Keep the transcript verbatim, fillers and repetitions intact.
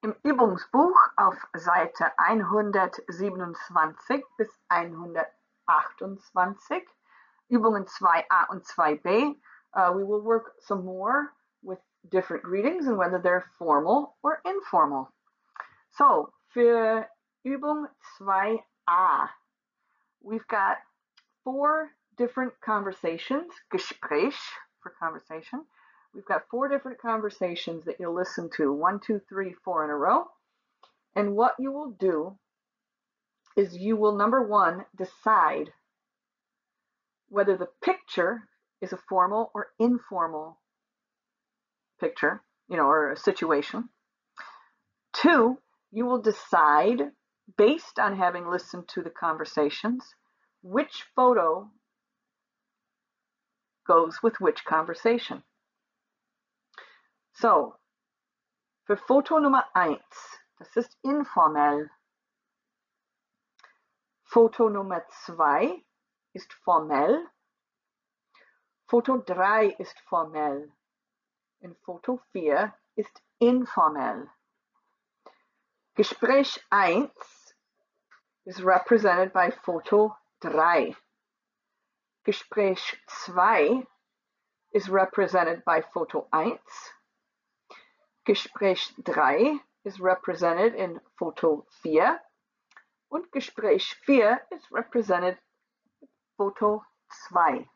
Im Übungsbuch auf Seite hundertsiebenundzwanzig bis hundertachtundzwanzig, Übungen zwei a und zwei b, uh, we will work some more with different greetings and whether they're formal or informal. So, für Übung zwei a, we've got four different conversations, Gespräch for conversation. We've got four different conversations that you'll listen to, one, two, three, four in a row. And what you will do is you will, number one, decide whether the picture is a formal or informal picture, you know, or a situation. Two, you will decide, based on having listened to the conversations, which photo goes with which conversation. So, für Foto Nummer eins, das ist informell. Foto Nummer zwei ist formell. Foto drei ist formell. Und Foto vier ist informell. Gespräch eins is represented by Foto drei. Gespräch zwei is represented by Foto eins. Gespräch drei is represented in Foto vier. Und Gespräch vier is represented in Foto zwei.